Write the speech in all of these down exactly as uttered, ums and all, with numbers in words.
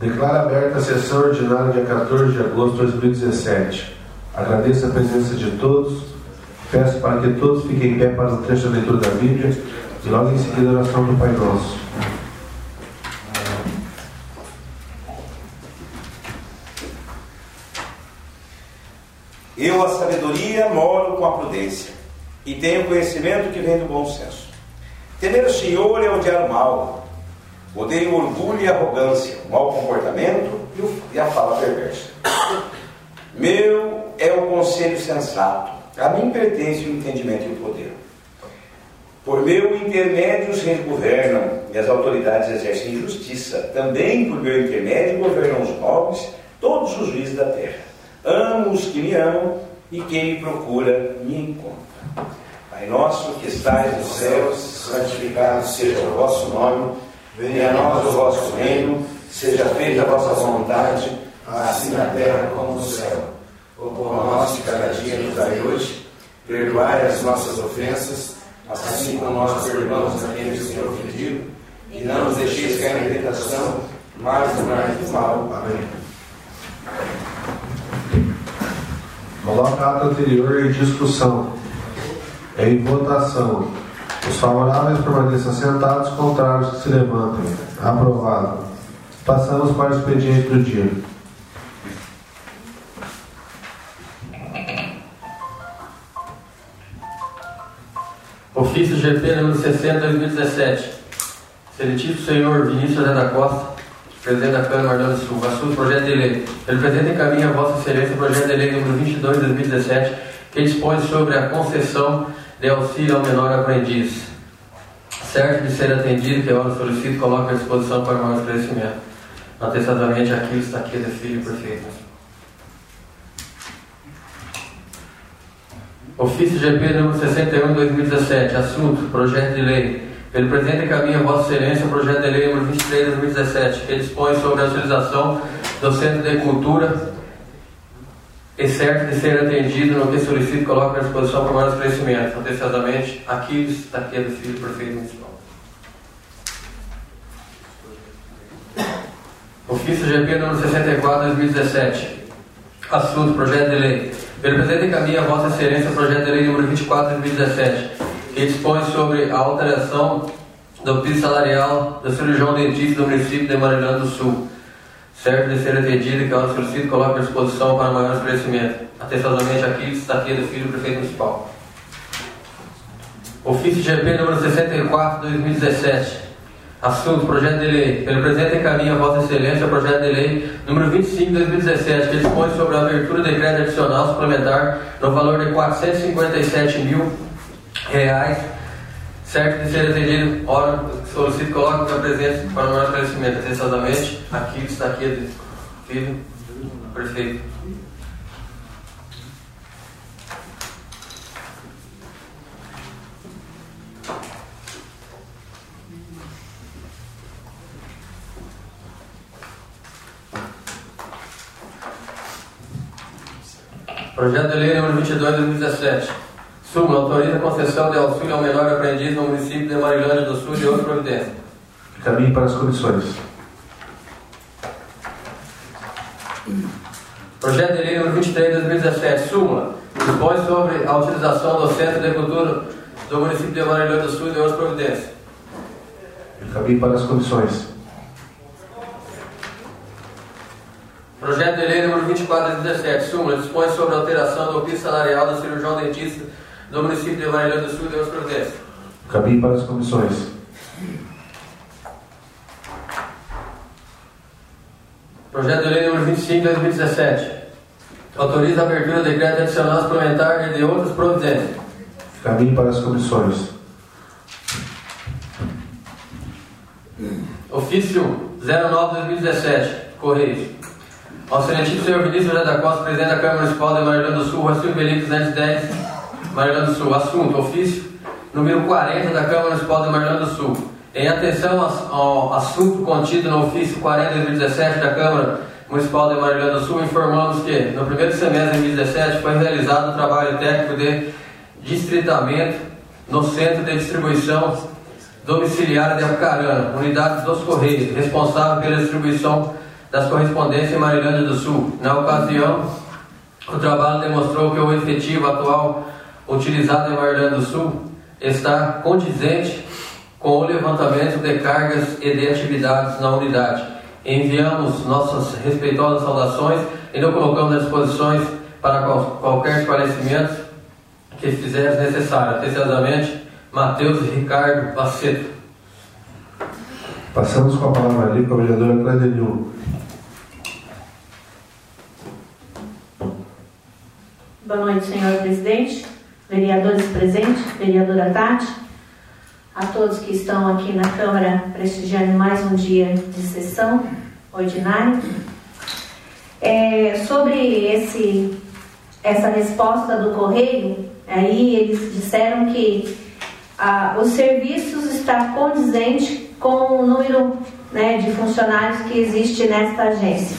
Declaro aberta a sessão ordinária dia quatorze de agosto de dois mil e dezessete. Agradeço a presença de todos. Peço para que todos fiquem em pé para o trecho da leitura da Bíblia e logo em seguida a oração do Pai Nosso. Eu, a sabedoria, moro com a prudência, e tenho conhecimento que vem do bom senso. Temer o Senhor é odiar o mal. Odeio o orgulho e a arrogância, o mau comportamento e a fala perversa. Meu é o conselho sensato, a mim pertence o entendimento e o poder. Por meu intermédio os reis governam, e as autoridades exercem justiça. Também por meu intermédio governam os nobres, todos os juízes da terra. Amo os que me amam, e quem me procura me encontra. Pai nosso que estais nos céus, santificado seja o vosso nome. Venha a nós o vosso reino, seja feita a vossa vontade, assim na terra como no céu. O pão nosso de cada dia nos dai hoje. Perdoai as nossas ofensas, assim como nós perdoamos a quem nos tem ofendido. E não nos deixeis cair na tentação, mas livrai-nos do mal. Amém. Coloca a ata anterior em discussão. Em votação. Os favoráveis permaneçam sentados, contrários que se levantem. Aprovado. Passamos para o expediente do dia. Ofício G P número sessenta, dois mil e dezessete. Excelentíssimo senhor Vinícius José da Costa, presidente da Câmara do Rio Grande do Sul, assunto projeto de lei. Ele apresenta e encaminha a Vossa Excelência o projeto de lei número vinte e dois, dois mil e dezessete, que dispõe sobre a concessão de auxílio ao menor aprendiz. Certo de ser atendido, que a hora solicito, coloco à disposição para maior esclarecimento. Antecedamente, aqui está aqui de filho perfeito. Ofício G P número sessenta e um, dois mil e dezessete. Assunto, projeto de lei. Pelo presente encaminha a Vossa Excelência o projeto de lei número vinte e três, dois mil e dezessete, que dispõe sobre a utilização do Centro de Cultura e certo de ser atendido, no que solicito, coloco à disposição para maior esclarecimento. Antecedamente, aqui está aqui do filho prefeito municipal. Ofício G P número sessenta e quatro, dois mil e dezessete. Assunto, projeto de lei. Pelo presente encaminha a Vossa Excelência o projeto de lei número vinte e quatro, dois mil e dezessete, que dispõe sobre a alteração do piso salarial do cirurgião dentista do município de Marilhão do Sul. Certo de ser atendido, que ao solicito, coloque à disposição para maior esclarecimento. Atestadamente aqui está aqui do filho do prefeito municipal. Ofício G P número sessenta e quatro, dois mil e dezessete. Assunto, projeto de lei. Pelo presente encaminha a Vossa Excelência o projeto de lei número vinte e cinco, dois mil e dezessete, que dispõe sobre a abertura de crédito adicional suplementar no valor de quatrocentos e cinquenta e sete mil reais. Certo de ser atendido, ora, solicito, coloque a presença para o maior esclarecimento. Atestadamente, aqui está aqui, filho, prefeito. Projeto de lei número vinte e dois, dois mil e dezessete. Súmula, autoriza a concessão de auxílio ao menor aprendiz no município de Marilândia do Sul e outra providência. Caminho para as comissões. Projeto de lei número vinte e três, dois mil e dezessete. Súmula, dispõe sobre a utilização do Centro de Cultura do município de Marilândia do Sul e outra providência. Caminho para as comissões. Projeto de lei número vinte e quatro, dois mil e dezessete. Súmula, dispõe sobre a alteração do piso salarial do cirurgião dentista do município de Marilhão do Sul e outra providência. Caminho para as comissões. Projeto de lei número vinte e cinco, dois mil e dezessete. Autoriza a abertura de crédito adicional suplementar e de outras providências. Caminho para as comissões. Ofício zero nove, dois mil e dezessete. Correios. Ao excelentíssimo senhor Vinícius José da Costa, presidente da Câmara Municipal de Marilhão do Sul, Rocílio Belém duzentos e dez, Marilhão do Sul. Assunto, ofício número quarenta da Câmara Municipal de Marilhão do Sul. Em atenção ao assunto contido no ofício quarenta, dois mil e dezessete da Câmara Municipal de Marilhão do Sul, informamos que no primeiro semestre de dois mil e dezessete foi realizado um trabalho técnico de distritamento no Centro de Distribuição Domiciliária de Apucarana, unidades dos Correios, responsável pela distribuição das correspondências em Marilândia do Sul. Na ocasião, o trabalho demonstrou que o efetivo atual utilizado em Marilândia do Sul está condizente com o levantamento de cargas e de atividades na unidade. Enviamos nossas respeitosas saudações e nos colocamos à disposição para qual, qualquer esclarecimento que fizeres necessário. Atenciosamente, Mateus e Ricardo Baceto. Passamos com a palavra ali com a vereadora Clédia. Boa noite, senhor presidente, vereadores presentes, vereadora Tati, a todos que estão aqui na Câmara prestigiando mais um dia de sessão ordinária. É, sobre esse, essa resposta do Correio, aí eles disseram que ah, os serviços estão condizentes com o número, né, de funcionários que existe nesta agência.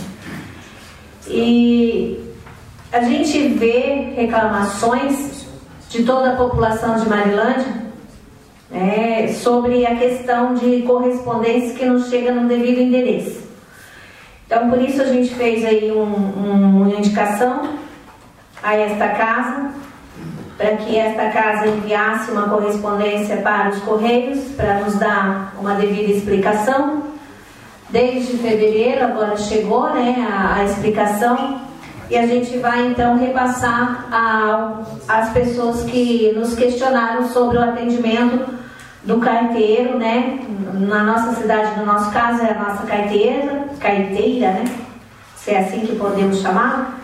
E a gente vê reclamações de toda a população de Marilândia, né, sobre a questão de correspondência que não chega no devido endereço. Então, por isso a gente fez aí um, um, uma indicação a esta casa, para que esta casa enviasse uma correspondência para os Correios, para nos dar uma devida explicação. Desde fevereiro, agora chegou, né, a, a explicação, e a gente vai então repassar às pessoas que nos questionaram sobre o atendimento do carteiro, né? Na nossa cidade, no nosso caso, é a nossa carteira, carteira, né? Se é assim que podemos chamar.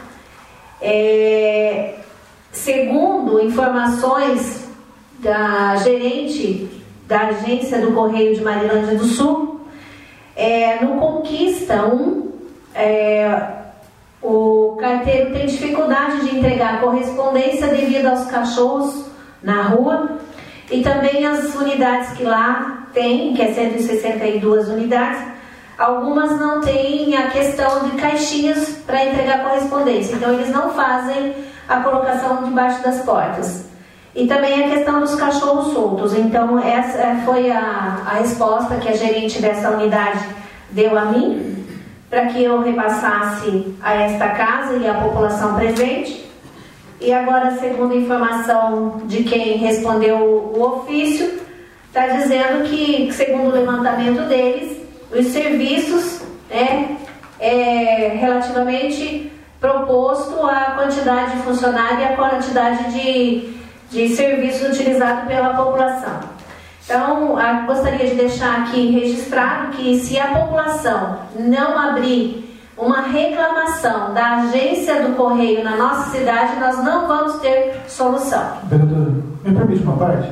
É, segundo informações da gerente da agência do Correio de Marilândia do Sul, é, no Conquista um, é, o carteiro tem dificuldade de entregar a correspondência devido aos cachorros na rua, e também as unidades que lá tem, que é cento e sessenta e duas unidades, algumas não têm a questão de caixinhas para entregar correspondência, então eles não fazem a colocação debaixo das portas. E também a questão dos cachorros soltos. Então essa foi a, a resposta que a gerente dessa unidade deu a mim, para que eu repassasse a esta casa e a população presente. E agora, segundo a informação de quem respondeu o ofício, está dizendo que, segundo o levantamento deles, os serviços é, é relativamente proposto à quantidade de funcionários e à quantidade de, de serviços utilizados pela população. Então, gostaria de deixar aqui registrado que, se a população não abrir uma reclamação da agência do Correio na nossa cidade, nós não vamos ter solução. Vereadora, me permite uma parte?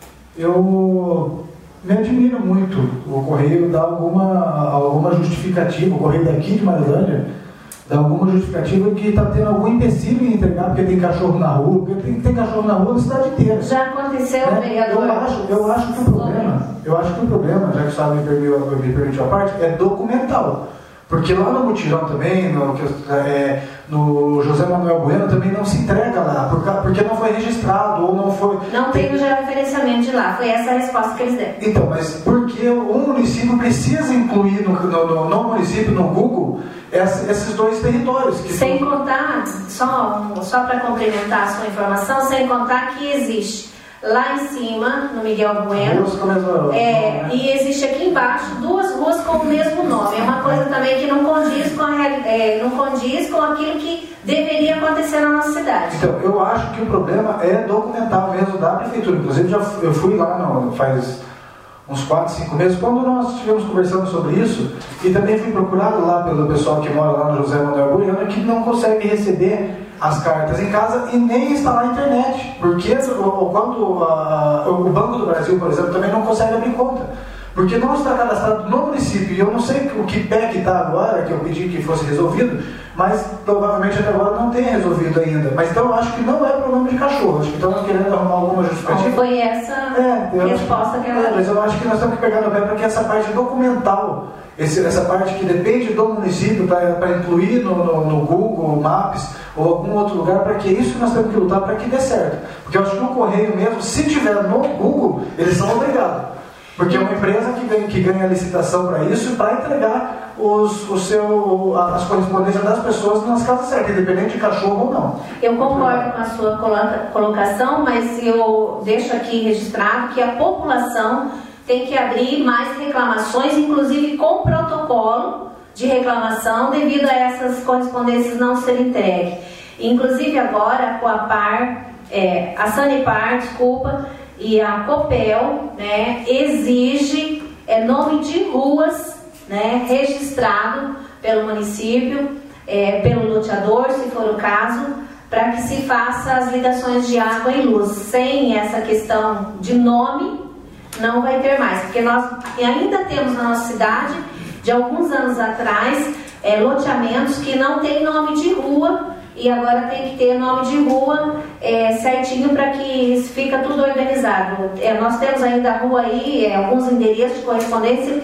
Eu me admiro muito o Correio dar alguma, alguma justificativa, o Correio daqui de Marilândia, dá alguma justificativa que está tendo algum empecilho em entregar, porque tem cachorro na rua, porque tem, tem cachorro na rua na cidade inteira. Já aconteceu, né? vereador? Eu acho, eu acho que o problema, eu acho que o problema, já que o Estado me permitiu, me permitiu a parte, é documental. Porque lá no Mutirão também, no, é, no José Manuel Bueno, também não se entrega lá, porque não foi registrado ou não foi... Não tem o georreferenciamento de lá, foi essa a resposta que eles deram. Então, mas porque o município precisa incluir no, no, no município, no Google, esses dois territórios. Que sem são... contar, só, só para complementar a sua informação, sem contar que existe lá em cima, no Miguel Bueno, é, e existe aqui embaixo duas ruas com o mesmo nome. É uma coisa também que não condiz com, a, é, não condiz com aquilo que deveria acontecer na nossa cidade. Então, eu acho que o problema é documental mesmo da prefeitura. Inclusive, já, eu fui lá no, faz uns quatro, cinco meses, quando nós estivemos conversando sobre isso, e também fui procurado lá pelo pessoal que mora lá no José Manuel Bueno, que não consegue receber as cartas em casa e nem instalar a internet, porque quando a, o Banco do Brasil, por exemplo, também não consegue abrir conta, porque não está cadastrado no município. E eu não sei o que pé que está agora, que eu pedi que fosse resolvido, mas provavelmente até agora não tem resolvido ainda. Mas então eu acho que não é problema de cachorro, acho que estão querendo arrumar alguma justificativa. Bom, foi essa é, resposta que ela... É, mas eu acho que nós temos que pegar no pé para que essa parte documental, esse, essa parte que depende do município para incluir no, no, no Google Maps ou algum outro lugar, para que isso nós temos que lutar para que dê certo. Porque eu acho que o Correio mesmo, se tiver no Google, eles são obrigados. Porque é uma empresa que ganha, que ganha licitação para isso, para entregar os, o seu, as correspondências das pessoas nas casas certas, independente de cachorro ou não. Eu concordo com a sua coloca, colocação, mas eu deixo aqui registrado que a população tem que abrir mais reclamações, inclusive com protocolo de reclamação, devido a essas correspondências não serem entregues. Inclusive agora a Coapar, é, a Sanepar, desculpa, e a Copel, né, exige é, nome de ruas, né, registrado pelo município, é, pelo loteador, se for o caso, para que se faça as ligações de água e luz. Sem essa questão de nome, não vai ter mais, porque nós ainda temos na nossa cidade, de alguns anos atrás, é, loteamentos que não tem nome de rua, e agora tem que ter nome de rua é, certinho para que fica tudo organizado. É, nós temos ainda a rua aí, é, alguns endereços de correspondência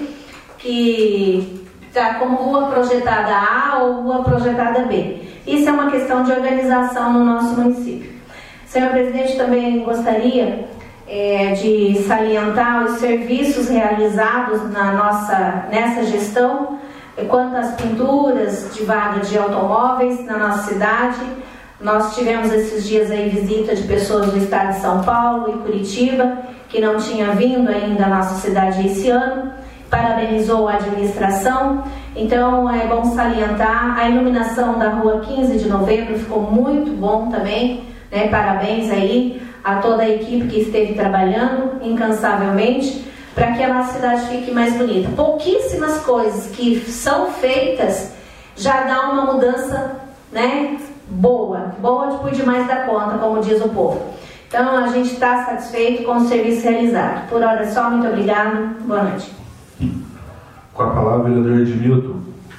que está como rua projetada A ou rua projetada B. Isso é uma questão de organização no nosso município. Senhor presidente, também gostaria é, de salientar os serviços realizados na nossa, nessa gestão, quanto às pinturas de vaga de automóveis na nossa cidade. Nós tivemos esses dias aí visita de pessoas do estado de São Paulo e Curitiba, que não tinha vindo ainda à nossa cidade esse ano, parabenizou a administração. Então é bom salientar a iluminação da rua quinze de novembro, ficou muito bom também, né? Parabéns aí a toda a equipe que esteve trabalhando incansavelmente para que a nossa cidade fique mais bonita. Pouquíssimas coisas que são feitas já dá uma mudança, né, boa, boa por demais da conta, como diz o povo. Então a gente está satisfeito com o serviço realizado. Por hora só, muito obrigado, boa noite. Com a palavra o vereador Edmilton.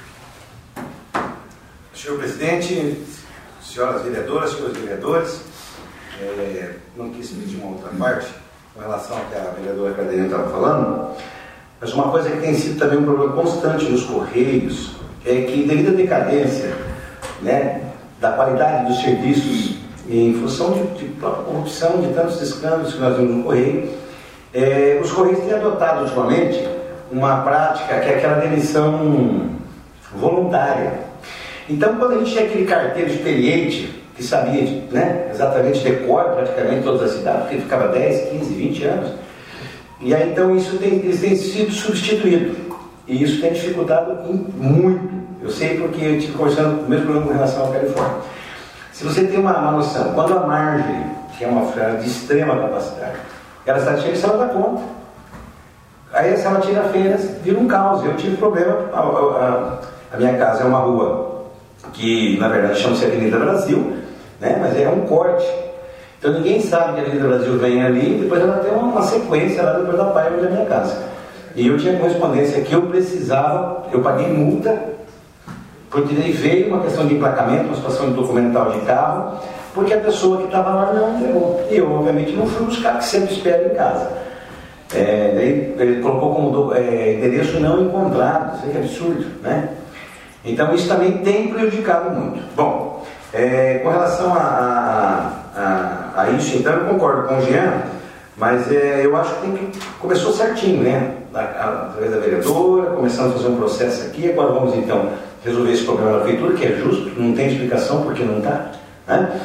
Senhor presidente, senhoras vereadoras, senhores vereadores, é, não quis pedir uma outra parte com relação ao que a vereadora Catarina estava falando, mas uma coisa que tem sido também um problema constante nos Correios é que, devido à decadência, né, da qualidade dos serviços, em função de, de própria corrupção, de tantos escândalos que nós vemos no Correio, é, os Correios têm adotado ultimamente uma prática que é aquela demissão voluntária. Então, quando a gente tinha aquele carteiro experiente, que sabia, né, exatamente decor praticamente todas as cidades, porque ficava dez, quinze, vinte anos, e aí então isso tem, isso tem sido substituído, e isso tem dificultado muito. Eu sei porque eu estive conversando o mesmo problema com relação à Califórnia. Se você tem uma, uma noção, quando a Marjorie, que é uma feira de extrema capacidade, ela está cheia, se ela dá conta. Aí se ela tira feiras, vira um caos. Eu tive problema, a, a, a minha casa é uma rua que na verdade chama-se Avenida Brasil, né? Mas é um corte. Então ninguém sabe que a Avenida Brasil vem ali e depois ela tem uma, uma sequência lá depois da Paiva da minha casa. E eu tinha correspondência que eu precisava, eu paguei multa, porque daí veio uma questão de emplacamento, uma situação de documental de carro, porque a pessoa que estava lá não entregou. E eu, obviamente, não fui buscar, que sempre espero em casa. É, daí ele colocou como do, é, endereço não encontrado, isso é absurdo, né? Então isso também tem prejudicado muito. Bom, é, com relação a, a, a isso, então eu concordo com o Jean, mas é, eu acho que, tem que começou certinho, né? Através da vereadora, começamos a fazer um processo aqui, agora vamos então resolver esse problema da prefeitura, que é justo, não tem explicação porque não está, né?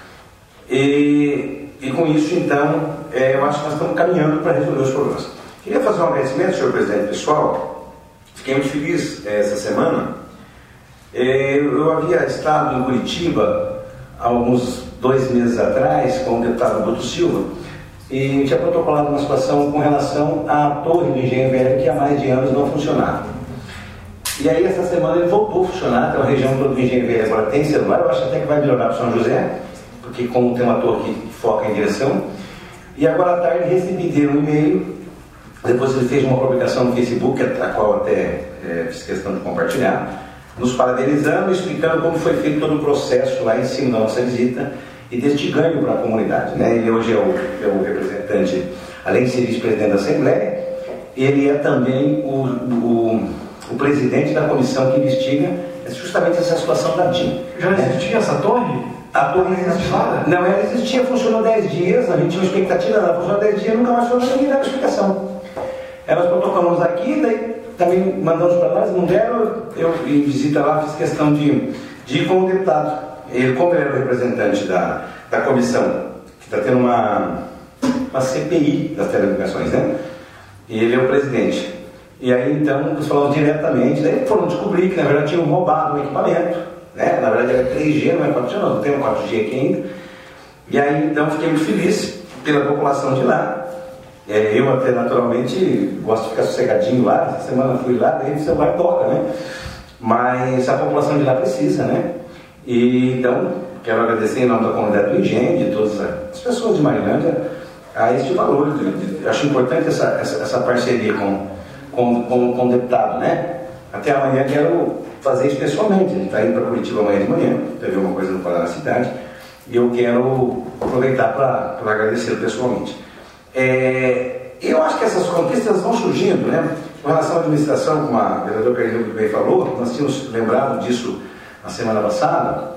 E, e com isso, então, é, eu acho que nós estamos caminhando para resolver os problemas. Queria fazer um agradecimento, senhor presidente, pessoal. Fiquei muito feliz é, essa semana. É, eu havia estado em Curitiba há alguns dois meses atrás com o deputado Boto Silva e tinha protocolado uma situação com relação à torre do Engenho Velho que há mais de anos não funcionava. E aí essa semana ele voltou a funcionar, então a região do Engenho Velho agora tem celular, eu acho até que vai melhorar para São José, porque como tem uma torre que foca em direção. E agora à tarde recebi dele um e-mail, depois ele fez uma publicação no Facebook, a qual até é, fiz questão de compartilhar, nos parabenizando, explicando como foi feito todo o processo lá em cima da nossa visita e deste ganho para a comunidade, né? Ele hoje é o, é o representante, além de ser vice-presidente da Assembleia, ele é também o, o, o presidente da comissão que investiga justamente essa situação da D I M. Já existia, né, essa torre? A torre existia. Não, ela existia, funcionou dez dias, a gente tinha uma expectativa, ela funcionou dez dias, nunca mais funcionou, ninguém dava explicação. Aí nós protocolamos aqui, daí também mandamos para nós, não deram, eu em visita lá fiz questão de, de ir com o deputado. Ele, como ele era o representante da, da comissão, que está tendo uma, uma C P I das telecomunicações, né? E ele é o presidente. E aí então eles falaram diretamente, daí foram descobrir que na verdade tinham roubado o equipamento, né? Na verdade era três G, não é quatro G, não, não tem um quatro G aqui ainda. E aí então fiquei muito feliz pela população de lá. É, eu até naturalmente gosto de ficar sossegadinho lá, essa semana fui lá, daí o celular toca, né? Mas a população de lá precisa, né? E então quero agradecer em nome da comunidade do Engenho, de todas as pessoas de Marilândia, a este valor. Eu acho importante essa, essa, essa parceria com, com, com, com o deputado, né? Até amanhã quero fazer isso pessoalmente. A gente está indo para Curitiba amanhã de manhã, teve uma coisa no Pará na cidade, e eu quero aproveitar para agradecer pessoalmente. É, eu acho que essas conquistas vão surgindo, né? Com relação à administração, como a vereadora Carlinhos bem falou, nós tínhamos lembrado disso na semana passada,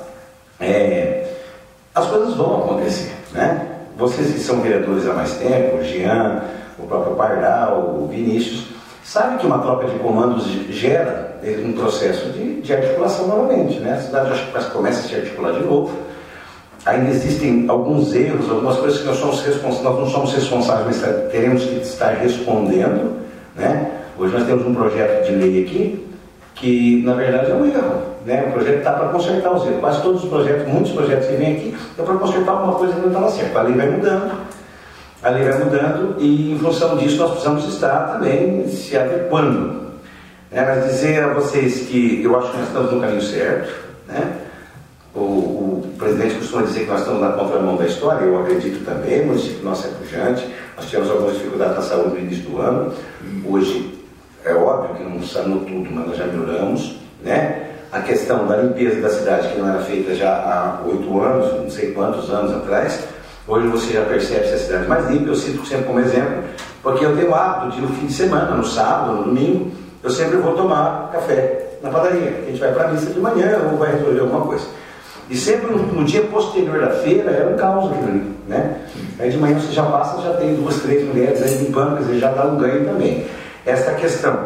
é, as coisas vão acontecer, né? Vocês que são vereadores há mais tempo, o Jean, o próprio Pardal, o Vinícius, sabem que uma troca de comandos gera um processo de, de articulação novamente, né? A cidade já começa a se articular de novo. Ainda existem alguns erros, algumas coisas que nós, somos respons- nós não somos responsáveis, mas teremos que estar respondendo, né? Hoje nós temos um projeto de lei aqui que, na verdade, é um erro, né? O projeto está para consertar os erros. Quase todos os projetos, muitos projetos que vêm aqui, é para consertar alguma coisa que não estava certa. A lei vai mudando, a lei vai mudando e, em função disso, nós precisamos estar também se adequando. Né? Mas dizer a vocês que eu acho que nós estamos no caminho certo, né? O, o presidente costuma dizer que nós estamos na contramão da história, eu acredito também, o município nosso é pujante, nós tivemos algumas dificuldades na saúde no início do ano, hoje é óbvio que não sanou tudo, mas nós já melhoramos, né? A questão da limpeza da cidade, que não era feita já há oito anos, não sei quantos anos atrás, hoje você já percebe se a cidade é mais limpa. Eu cito sempre como exemplo, porque eu tenho o hábito de no fim de semana, no sábado, no domingo, eu sempre vou tomar café na padaria, a gente vai para a missa de manhã ou vai resolver alguma coisa. E sempre no, no dia posterior da feira era um caos aquilo ali, né? Aí de manhã você já passa, já tem duas, três mulheres aí limpando, quer dizer, já dá um ganho também. Essa questão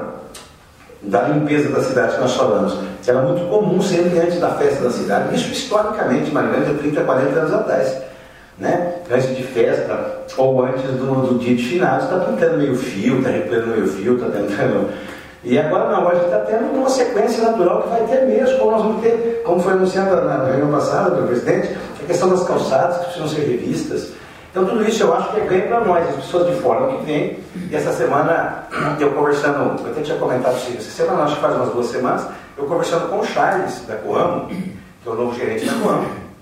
da limpeza da cidade que nós falamos, era muito comum sempre antes da festa da cidade, isso historicamente, Marilândia, trinta, quarenta anos atrás, né? Antes de festa, ou antes do, do dia de finados, está pintando meio fio, está recuperando meio fio, está tentando... E agora não, agora a gente está tendo uma sequência natural que vai ter mesmo, como nós vamos ter, como foi anunciado na reunião passada pelo presidente, a questão das calçadas que precisam ser revistas. Então tudo isso eu acho que é ganho para nós, as pessoas de fora que vêm. E essa semana, eu conversando, eu até tinha comentado isso, essa semana, acho que faz umas duas semanas, eu conversando com o Charles da Coamo, que é o novo gerente da Coamo.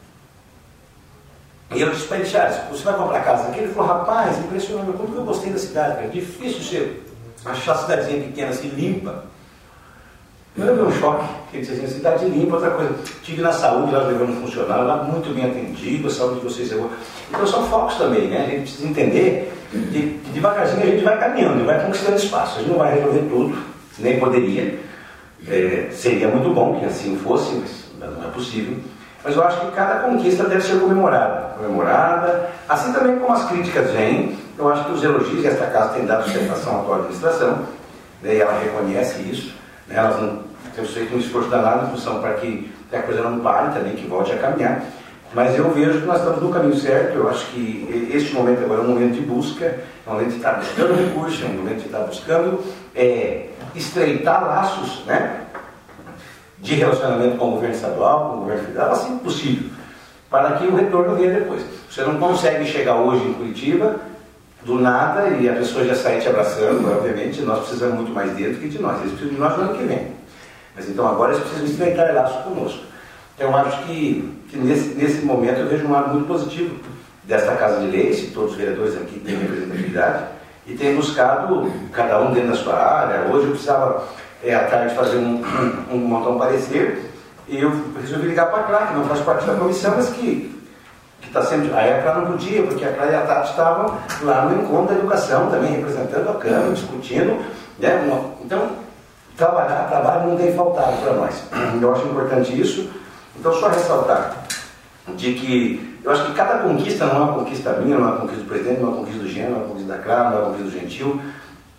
E eu disse para ele, Charles, você vai comprar casa aqui? Ele falou, rapaz, impressionante, como que eu gostei da cidade, cara. Difícil ser achar a cidadezinha pequena assim, limpa. Eu levei um choque, que ele disse assim, cidade limpa, outra coisa. Tive na saúde, lá levando um funcionário, lá muito bem atendido, a saúde de vocês é boa. Então são focos também, né? A gente precisa entender que devagarzinho a gente vai caminhando, vai conquistando espaço. A gente não vai resolver tudo, nem poderia. É, seria muito bom que assim fosse, mas não é possível. Mas eu acho que cada conquista deve ser comemorada. Comemorada, assim também como as críticas vêm. Eu acho que os elogios, e esta casa tem dado sustentação à atual administração, né, e ela reconhece isso, né, elas não têm feito um esforço danado em função para que a coisa não pare também, que volte a caminhar. Mas eu vejo que nós estamos no caminho certo. Eu acho que este momento agora é um momento de busca, é um momento de estar buscando recursos, é um momento de estar buscando é, estreitar laços, né, de relacionamento com o governo estadual, com o governo federal, assim possível, para que o retorno venha depois. Você não consegue chegar hoje em Curitiba do nada e a pessoa já sai te abraçando, obviamente. Nós precisamos muito mais dele do que de nós, eles precisam de nós no ano que vem. Mas então agora eles precisam estreitar laços conosco. Então eu acho que, que nesse, nesse momento eu vejo um lado muito positivo desta Casa de Leis, e todos os vereadores aqui têm representatividade, e têm buscado, cada um dentro da sua área. Hoje eu precisava, é, à tarde, fazer um, um, um montar um parecer, e eu resolvi ligar para a Clara, que não faz parte da comissão, mas que que está sempre... Aí a Clara não podia, porque a Clara e a Tati estavam lá no encontro da educação, também representando a Câmara, discutindo, né? Então, trabalhar, trabalho não tem faltado para nós. Eu acho importante isso. Então, só ressaltar de que eu acho que cada conquista não é uma conquista minha, não é uma conquista do presidente, não é uma conquista do Jean, não é uma conquista da Clara, não é uma conquista do Gentil.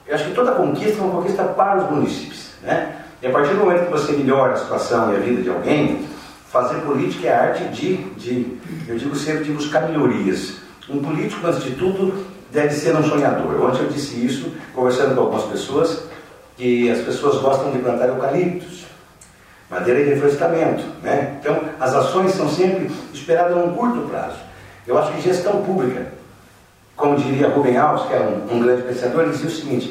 Eu acho que toda conquista é uma conquista para os municípios, né? E a partir do momento que você melhora a situação e a vida de alguém, fazer política é a arte de, de eu digo sempre, de buscar melhorias. Um político, antes de tudo, deve ser um sonhador. Ontem eu disse isso, conversando com algumas pessoas, que as pessoas gostam de plantar eucaliptos, madeira de reflorestamento, né? Então, as ações são sempre esperadas a um curto prazo. Eu acho que gestão pública, como diria Rubem Alves, que era um, um grande pensador, ele dizia o seguinte: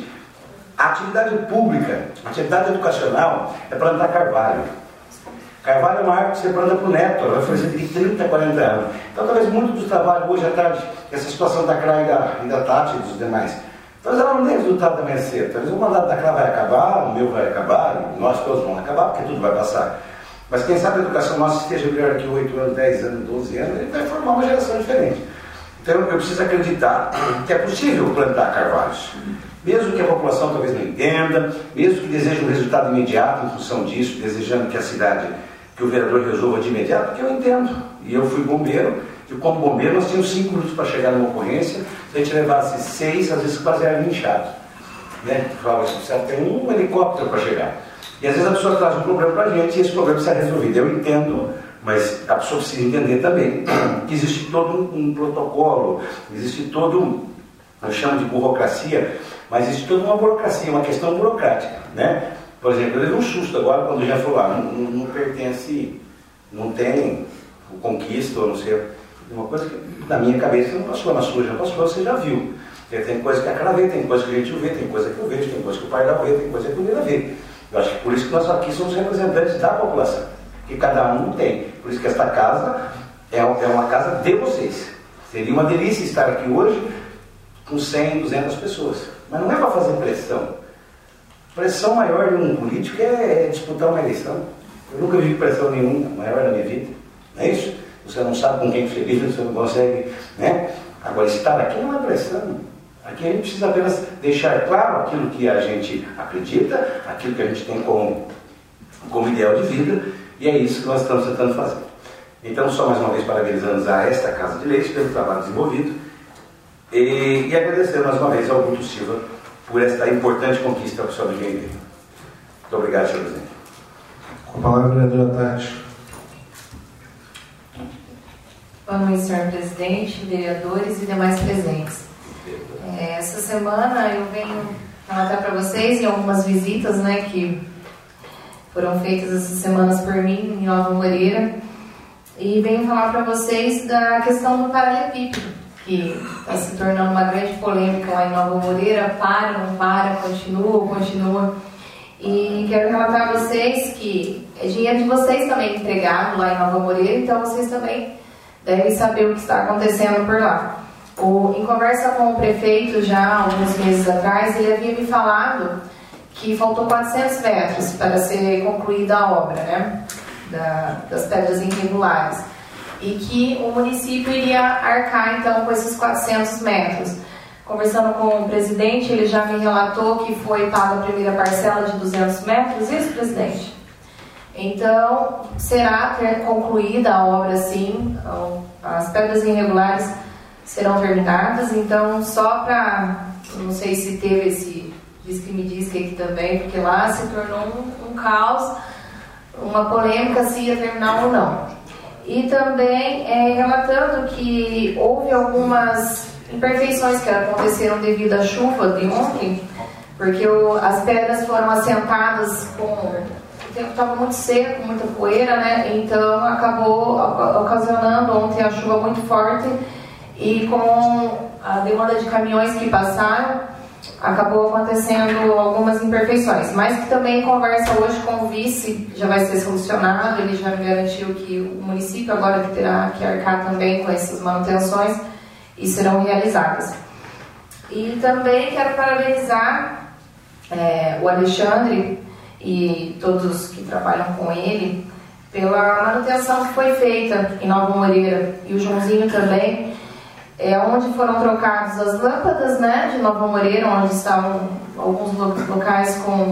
a atividade pública, a atividade educacional é plantar carvalho. Carvalho é uma árvore que você planta para o neto, ela vai fazer de trinta, quarenta anos. Então, talvez muito do trabalho hoje à tarde, essa situação da C R A e da, e da Tati e dos demais, talvez ela não dê resultado da manhã cedo. Talvez o mandato da C R A vai acabar, o meu vai acabar, e nós todos vamos acabar, porque tudo vai passar. Mas quem sabe a educação nossa esteja melhor daqui oito anos, dez anos, doze anos, ele vai formar uma geração diferente. Então, eu preciso acreditar que é possível plantar carvalhos. Mesmo que a população talvez não entenda, mesmo que deseje um resultado imediato em função disso, desejando que a cidade, que o vereador resolva de imediato, porque eu entendo. E eu fui bombeiro, e como bombeiro nós tínhamos cinco minutos para chegar numa ocorrência, se a gente levasse seis, às vezes quase era linchado. Né? Falava assim, você tem um helicóptero para chegar. E às vezes a pessoa traz um problema para a gente e esse problema precisa ser resolvido. Eu entendo, mas a pessoa precisa entender também que existe todo um, um protocolo, existe todo um, eu chamo de burocracia, mas existe toda uma burocracia, uma questão burocrática, né? Por exemplo, eu levei um susto agora quando já falou, ah, não, não, não pertence, não tem o conquista, ou não sei, uma coisa que na minha cabeça não passou, na sua já passou, você já viu. Porque tem coisa que a cara vê, tem coisa que a gente vê, tem coisa que eu vejo, tem coisa que o pai da vê, tem coisa que o Lira vê. Eu acho que por isso que nós aqui somos representantes da população, que cada um tem. Por isso que esta casa é, é uma casa de vocês. Seria uma delícia estar aqui hoje com cem, duzentas pessoas. Mas não é para fazer pressão. Pressão maior de um político é, é disputar uma eleição. Eu nunca vi pressão nenhuma maior na minha vida. Não é isso? Você não sabe com quem feliz, você não consegue, né? Agora, estar aqui não é pressão. Aqui a gente precisa apenas deixar claro aquilo que a gente acredita, aquilo que a gente tem como, como ideal de vida, e é isso que nós estamos tentando fazer. Então, só mais uma vez parabenizando a esta Casa de Leis pelo trabalho desenvolvido e, e agradecer mais uma vez ao Guto Silva por esta importante conquista para o senhor de Joinville. Muito obrigado, senhor presidente. Com a palavra, vereadora Tati. Boa noite, senhor presidente, vereadores e demais presentes. É, essa semana eu venho relatar para vocês em algumas visitas, né, que foram feitas essas semanas por mim em Nova Moreira, e venho falar para vocês da questão do paralelepípedo, que está se tornando uma grande polêmica lá em Nova Moreira. Para, não para, continua, continua. E quero relatar a vocês que é dinheiro de vocês também empregado lá em Nova Moreira, então vocês também devem saber o que está acontecendo por lá. O, em conversa com o prefeito já há alguns meses atrás, ele havia me falado que faltou quatrocentos metros para ser concluída a obra, né, da, das pedras irregulares, e que o município iria arcar então com esses quatrocentos metros. Conversando com o presidente, ele já me relatou que foi paga a primeira parcela de duzentos metros, isso, presidente? Então, será ter concluída a obra sim, as pedras irregulares serão terminadas. Então, só para, não sei se teve esse diz que me diz que aqui também, porque lá se tornou um, um caos, uma polêmica se ia terminar ou não. E também é, relatando que houve algumas imperfeições que aconteceram devido à chuva de ontem, porque o, as pedras foram assentadas com... O tempo estava muito seco, muita poeira, né? Então acabou ocasionando ontem a chuva muito forte, e com a demanda de caminhões que passaram, acabou acontecendo algumas imperfeições, mas que também conversa hoje com o vice, já vai ser solucionado. Ele já me garantiu que o município agora que terá que arcar também com essas manutenções e serão realizadas. E também quero parabenizar é, o Alexandre e todos que trabalham com ele pela manutenção que foi feita em Nova Moreira, e o Joãozinho também, é, onde foram trocadas as lâmpadas, né, de Nova Moreira, onde estavam alguns locais com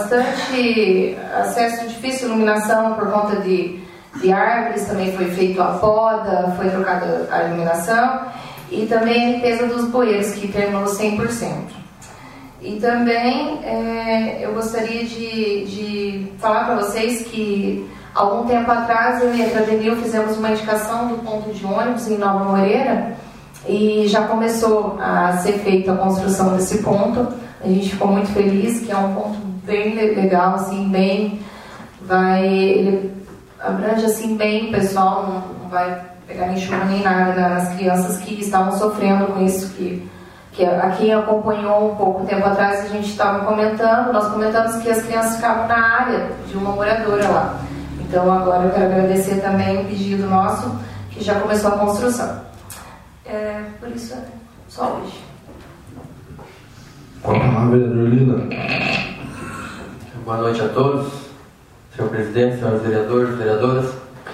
bastante acesso, difícil iluminação por conta de, de árvores. Também foi feito a poda, foi trocada a iluminação, e também a limpeza dos bueiros, que terminou cem por cento. E também é, eu gostaria de, de falar para vocês que algum tempo atrás eu e a Tradenil fizemos uma indicação do ponto de ônibus em Nova Moreira e já começou a ser feita a construção desse ponto. A gente ficou muito feliz, que é um ponto bem legal, assim, bem, vai, ele abrange assim bem o pessoal, não, não vai pegar nem chuva nem nada nas crianças que estavam sofrendo com isso, que que a quem acompanhou um pouco tempo atrás, a gente estava comentando, nós comentamos que as crianças ficavam na área de uma moradora lá. Então agora eu quero agradecer também o pedido nosso, que já começou a construção. É, por isso, é só hoje. Com a palavra, vereador Lila. Boa noite a todos, senhor presidente, senhores vereadores, vereadoras.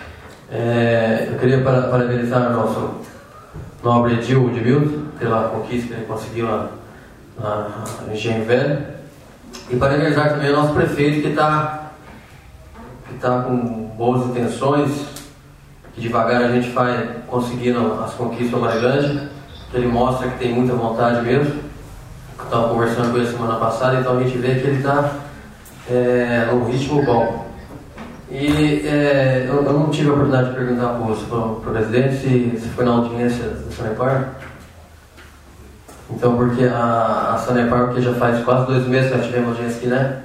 É, eu queria parabenizar o nosso nobre Edil de Milton pela conquista que ele conseguiu na, na, na Engenho Velho, e parabenizar também o nosso prefeito, que está que tá com boas intenções, que devagar a gente vai conseguindo as conquistas da Marilândia, que ele mostra que tem muita vontade mesmo. Eu estava conversando com ele semana passada, então a gente vê que ele está é, num ritmo bom. E é, eu, eu não tive a oportunidade de perguntar para o presidente se, se foi na audiência da Sanepar. Então, porque a, a Sanepar, porque já faz quase dois meses que nós tivemos audiência aqui, né?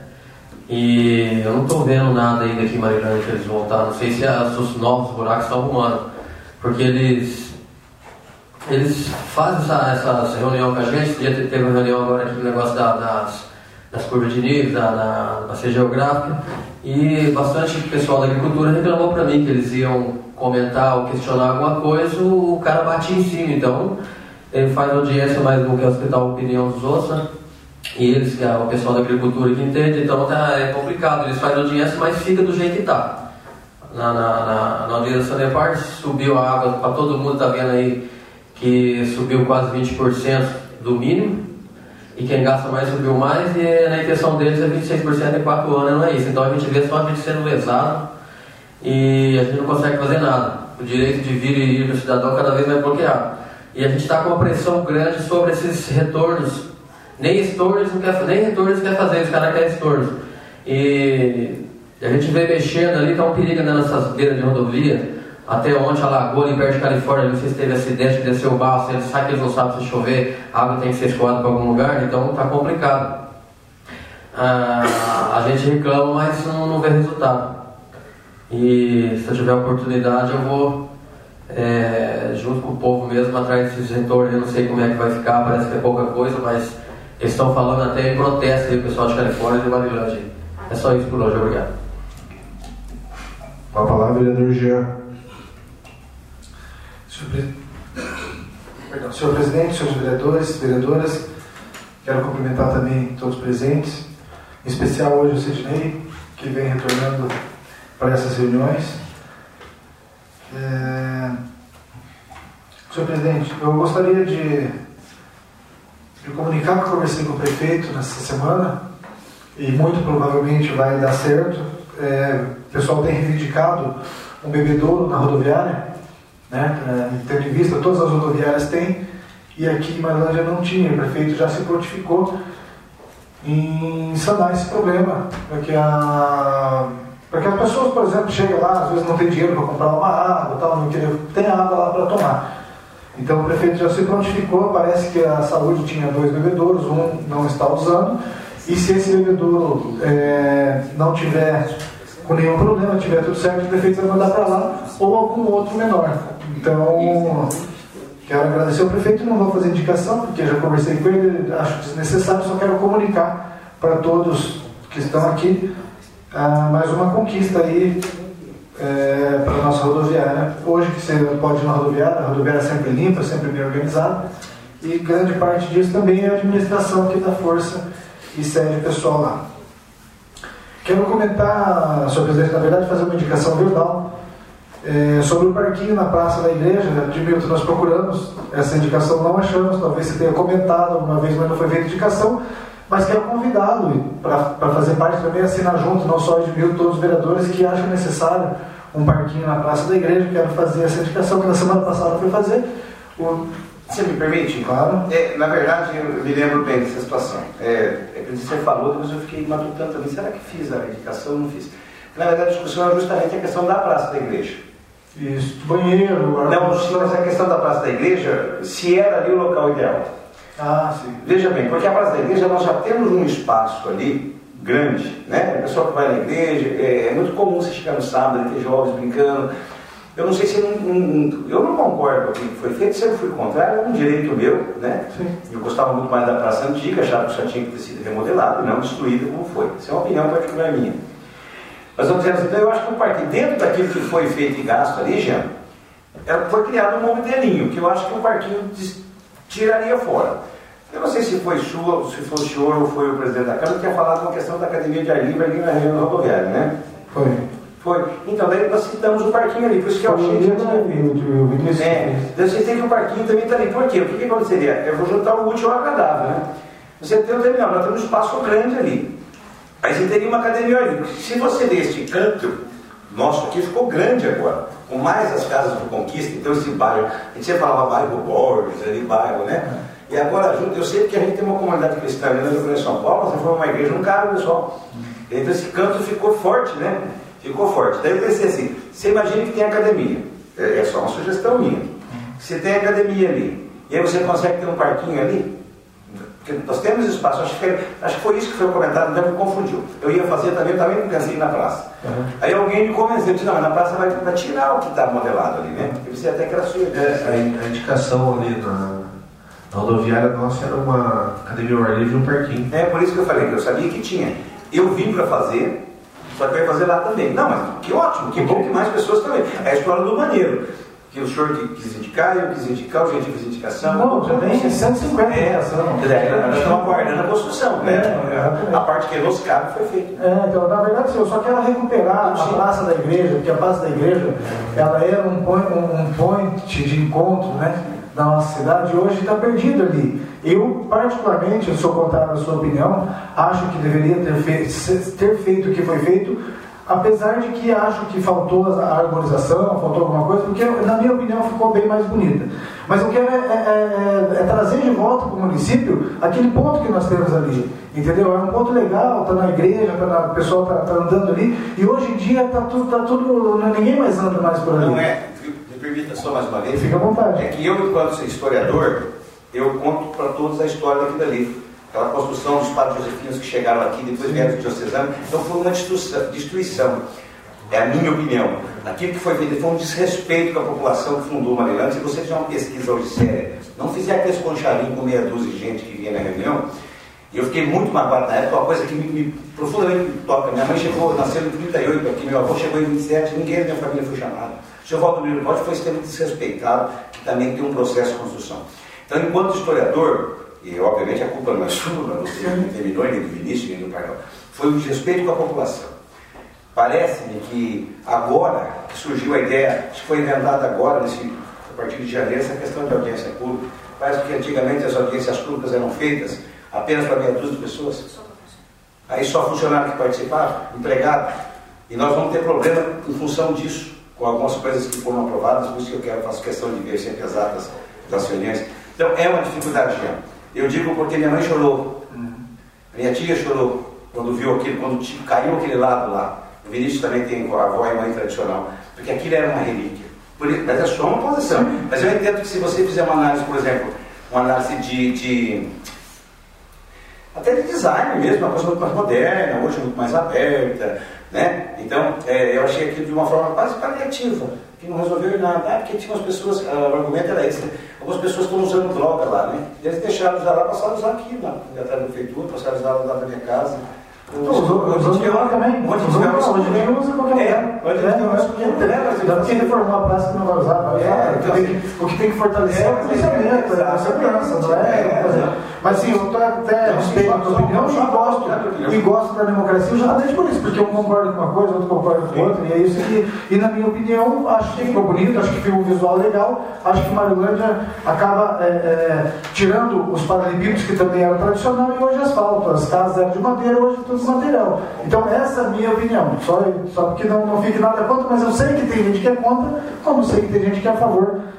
E eu não estou vendo nada ainda aqui em Marilândia que eles voltaram. Não sei se as, os novos buracos estão arrumando, porque eles eles fazem essa, essa reunião com a gente. Teve uma reunião agora aqui no negócio da, das, das curvas de nível, da, da bacia geográfica, e bastante pessoal da agricultura reclamou para mim que eles iam comentar ou questionar alguma coisa, o cara batia em cima. Então ele faz audiência, mas não quer escutar a opinião dos outros, né? E eles, que é o pessoal da agricultura que entende, então tá, é complicado. Eles fazem audiência, mas fica do jeito que está. Na, na, na, na audiência da Sanepar subiu a água, para todo mundo está vendo aí que subiu quase vinte por cento do mínimo, e quem gasta mais subiu mais, e na intenção deles é vinte e seis por cento em quatro anos, não é isso. Então a gente vê só a gente sendo lesado e a gente não consegue fazer nada. O direito de vir e ir do cidadão cada vez mais bloqueado. E a gente está com uma pressão grande sobre esses retornos. Nem estornos não quer, nem retornos quer fazer, os caras querem estornos. E a gente vem mexendo ali, está um perigo nessas beiras de rodovia. Até ontem a lagoa ali perto de Califórnia, não sei se teve acidente, desceu o barro, eles sabem que eles não sabem se chover, a água tem que ser escoada para algum lugar, então está complicado. Ah, a gente reclama, mas não, não vê resultado. E se eu tiver oportunidade, eu vou é, junto com o povo mesmo atrás desses retornos. Eu não sei como é que vai ficar, parece que é pouca coisa, mas eles estão falando até em protesto aí, o pessoal de Califórnia e de Marilândia. É só isso por hoje, obrigado. Com a palavra, vereador Jean. Senhor, Pre... Perdão, senhor presidente, senhores vereadores, vereadoras, quero cumprimentar também todos os presentes, em especial hoje o Sidney, que vem retornando para essas reuniões. É... Senhor presidente, eu gostaria de, de comunicar que eu conversei com o prefeito nessa semana, e muito provavelmente vai dar certo. É, o pessoal tem reivindicado um bebedouro na rodoviária, né? É, tendo em vista, todas as rodoviárias têm, e aqui em Marilândia não tinha. O prefeito já se prontificou em sanar esse problema, para que, a, para que as pessoas, por exemplo, chegam lá, às vezes não tem dinheiro para comprar uma água, tal, não queria, tem água lá para tomar. Então o prefeito já se prontificou. Parece que a saúde tinha dois bebedouros, um não está usando, e se esse bebedouro é, não tiver com nenhum problema, tiver tudo certo, o prefeito vai mandar para lá, ou algum outro menor. Então, quero agradecer ao prefeito, não vou fazer indicação, porque já conversei com ele, acho desnecessário, só quero comunicar para todos que estão aqui ah, mais uma conquista aí é, para a nossa rodoviária. Hoje que você pode ir na rodoviária, a rodoviária é sempre limpa, sempre bem organizada, e grande parte disso também é a administração que dá força e cede o pessoal lá. Quero comentar, senhor presidente, na verdade, fazer uma indicação verbal é, sobre o parquinho na praça da igreja. De Milton, nós procuramos essa indicação, não achamos, talvez você tenha comentado alguma vez, mas não foi feita indicação, mas quero convidá-lo para fazer parte também, assinar junto, não só de Milton, todos os vereadores que acham necessário um parquinho na praça da igreja. Quero fazer essa indicação, que na semana passada foi fazer. O, Você me permite? Claro. É, na verdade, eu me lembro bem dessa situação. É, é que você falou, depois eu fiquei matutando também. Será que fiz a indicação ou não fiz? Na verdade, a discussão era justamente a questão da praça da igreja. Isso, banheiro. Não, sim, mas a questão da praça da igreja, se era ali o local ideal. Ah, sim. Veja bem, porque a praça da igreja nós já temos um espaço ali grande, né? O pessoal que vai na igreja, é, é muito comum você chegar no sábado e ter jovens brincando. Eu não sei se não, não, eu não concordo com o que foi feito, sempre fui contrário, é um direito meu, né? Sim. Eu gostava muito mais da praça antiga, achava que já tinha que ter sido remodelado e não destruída como foi. Isso é uma opinião particular minha. Mas vamos dizer assim, então eu acho que o parquinho, dentro daquilo que foi feito e gasto ali, Jean, foi criado um modelinho, que eu acho que o parquinho tiraria fora. Eu não sei se foi sua, se foi o senhor ou foi o presidente da Câmara que tinha falado uma questão da academia de ar livre ali na região rodoviária, né? Foi. Foi. Então, daí nós citamos o parquinho ali, por isso que eu achei que... Eu É, eu citei que o parquinho também está ali. Por quê? O que, que aconteceria? Eu vou juntar o útil ao agradável, né? Você tem o terminal, nós temos um espaço grande ali. Aí você teria uma academia ali. Se você vê este canto, nosso aqui ficou grande agora, com mais as casas do Conquista, então esse bairro, a gente sempre falava bairro Borges, ali bairro, né? E agora, eu sei que a gente tem uma comunidade cristã ali na Grande São Paulo, você foi uma igreja, não cabe, pessoal. Então esse canto ficou forte, né? Ficou forte. Daí eu pensei assim, você imagina que tem academia, é só uma sugestão minha. Você tem academia ali, e aí você consegue ter um parquinho ali, porque nós temos espaço, acho que, foi, acho que foi isso que foi comentado, então me confundiu. Eu ia fazer também, também me cansei na praça. Uhum. Aí alguém me convenceu, disse, não, mas na praça vai, vai tirar o que está modelado ali, né? Eu pensei até que era sua ideia. É, a, a indicação ali na, na rodoviária nossa era uma academia ao ar livre e um parquinho. É, por isso que eu falei, que eu sabia que tinha. Eu vim para fazer, só que eu ia fazer lá também. Não, mas que ótimo, que bom que mais pessoas também. É a história do banheiro. Que o senhor quis indicar, eu quis indicar, o gente quis indicação. Não, também é cento e cinquenta. É, é, nós estamos aguardando a construção, né? É, a parte que nos cabe foi feita. É, então, na verdade, eu só quero recuperar a praça da igreja, porque a praça da igreja, ela era um point, um, um point de encontro, né, da nossa cidade, e hoje está perdido ali. Eu, particularmente, eu sou contrário à sua opinião, acho que deveria ter feito, ter feito o que foi feito, apesar de que acho que faltou a harmonização, faltou alguma coisa, porque na minha opinião ficou bem mais bonita. Mas eu quero é, é, é, é trazer de volta para o município aquele ponto que nós temos ali, entendeu? É um ponto legal, está na igreja, tá na, o pessoal está tá andando ali, e hoje em dia está tudo, tá tudo, ninguém mais anda mais por ali. Não é, me permita só mais uma vez. Fica à vontade. É que eu, enquanto historiador, eu conto para todos a história daquilo dali. Aquela construção dos padres josefinos que chegaram aqui, depois vieram os diocesanos, então foi uma destruição, é a minha opinião. Aquilo que foi feito foi um desrespeito com a população que fundou Marilândia. Se você fizer uma pesquisa hoje séria, não fizer aqueles concharinhos com meia dúzia de gente que vinha na reunião, e eu fiquei muito magoado na época, uma coisa que me, me profundamente me toca. Minha mãe chegou, nasceu em trinta e oito aqui, meu avô chegou em vinte e sete, ninguém da minha família foi chamado. O senhor Valdomiro Bote foi extremamente desrespeitado, que também tem um processo de construção. Então, enquanto historiador, e obviamente a culpa não é sua, não terminou nem do Vinícius, nem do Pardal, foi um desrespeito com a população. Parece-me que agora que surgiu a ideia, que foi inventada agora, nesse, a partir de janeiro, essa questão de audiência pública. Parece que antigamente as audiências públicas eram feitas apenas para meia dúzia de pessoas. Aí só funcionário que participava, empregado. E nós vamos ter problema em função disso, com algumas coisas que foram aprovadas, por isso que eu quero, faço questão de ver sempre as atas das reuniões. Então é uma dificuldade, Jean. Eu digo porque minha mãe chorou, minha tia chorou quando viu aquilo, quando caiu aquele lado lá. O Vinícius também tem a avó e mãe tradicional, porque aquilo era uma relíquia. Mas é só uma posição. Mas eu entendo que se você fizer uma análise, por exemplo, uma análise de, de até de design mesmo, uma coisa muito mais moderna, hoje muito mais aberta, né? Então, é, eu achei aquilo de uma forma quase paliativa, que não resolveu nada. Ah, porque tinha umas pessoas, uh, o argumento era esse, né? Algumas pessoas estão usando droga lá, né? E eles deixaram usar lá, passaram a usar aqui, lá, atrás da prefeitura, passaram a usar lá da minha casa. Usou lá também. Onde hoje em dia usa qualquer lugar. Onde é, dá porque reformar a praça que não vai usar, vai usar. O que tem que fortalecer é o policiamento, é a segurança, não é? Mas sim, eu até respeito a tua opinião e gosto, e gosto da democracia justamente por isso, porque um concorda com uma coisa, outro concorda com outra, e é isso que, e na minha opinião, acho que ficou bonito, acho que ficou um visual legal, acho que Marilândia acaba é, é, tirando os paralelepípedos que também eram tradicional e hoje asfalto, as casas eram de madeira, hoje tudo material. Então essa é a minha opinião, só, só porque não, não fique nada contra, mas eu sei que tem gente que é contra, como sei que tem gente que é a favor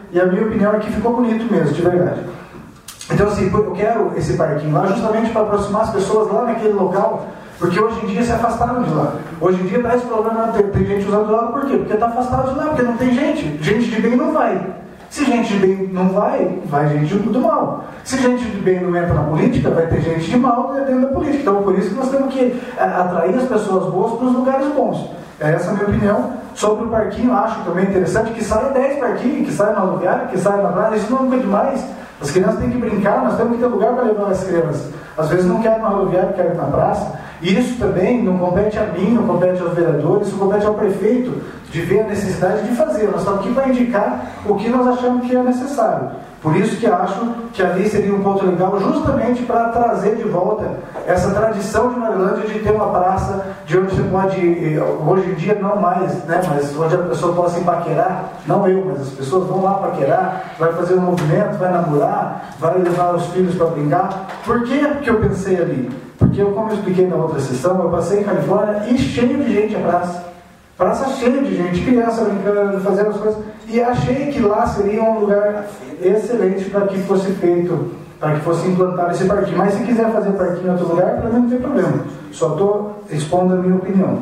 e a minha opinião é que ficou bonito mesmo, de verdade. Então, assim, eu quero esse parquinho lá justamente para aproximar as pessoas lá naquele local, porque hoje em dia se afastaram de lá. Hoje em dia dá esse problema, tem, tem gente usando droga, por quê? Porque está afastado de lá, porque não tem gente. Gente de bem não vai. Se gente de bem não vai, vai gente do mal. Se gente de bem não entra na política, vai ter gente de mal dentro da política. Então, por isso que nós temos que atrair as pessoas boas para os lugares bons. Essa é a minha opinião. Sobre o parquinho, acho também interessante que saia dez parquinhos, que saia na rodoviária, que saia na praia. Isso não é demais. As crianças têm que brincar, nós temos que ter lugar para levar as crianças. Às vezes não querem ir na rodoviária, querem ir na praça. E isso também não compete a mim, não compete aos vereadores, isso compete ao prefeito de ver a necessidade de fazer. Nós estamos aqui para indicar o que nós achamos que é necessário. Por isso que acho que ali seria um ponto legal, justamente para trazer de volta essa tradição de Marilândia de ter uma praça de onde você pode, hoje em dia não mais, né, mas onde a pessoa possa se paquerar, não eu, mas as pessoas vão lá paquerar, vai fazer um movimento, vai namorar, vai levar os filhos para brincar. Por que que eu pensei ali? Porque eu, como eu expliquei na outra sessão, eu passei em Califórnia e cheio de gente a praça. Praça cheia de gente, criança brincando, fazendo as coisas. E achei que lá seria um lugar excelente para que fosse feito, para que fosse implantado esse parquinho. Mas se quiser fazer parquinho em outro lugar, para mim não tem problema. Só estou expondo a minha opinião.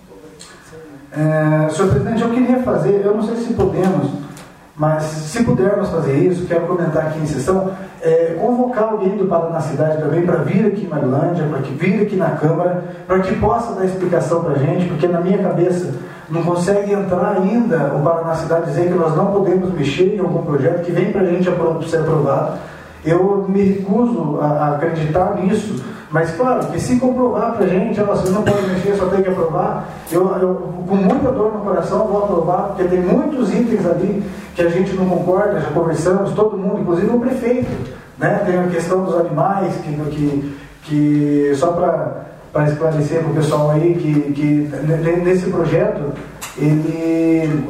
É, senhor presidente, eu queria fazer, eu não sei se podemos, mas se pudermos fazer isso, quero comentar aqui em sessão, é, convocar alguém do Paraná Cidade também para vir aqui em Marilândia, para que vir aqui na Câmara, para que possa dar explicação para a gente, porque na minha cabeça não consegue entrar ainda o Paraná Cidade dizer que nós não podemos mexer em algum projeto que vem para a gente ser aprovado. Eu me recuso a, a acreditar nisso, mas claro que se comprovar para a gente, ah, vocês não podem mexer, só tem que aprovar, eu, eu com muita dor no coração vou aprovar, porque tem muitos itens ali que a gente não concorda, já conversamos, todo mundo, inclusive o prefeito, né? Tem a questão dos animais, que, que, que só para para esclarecer para o pessoal aí que, que nesse projeto ele,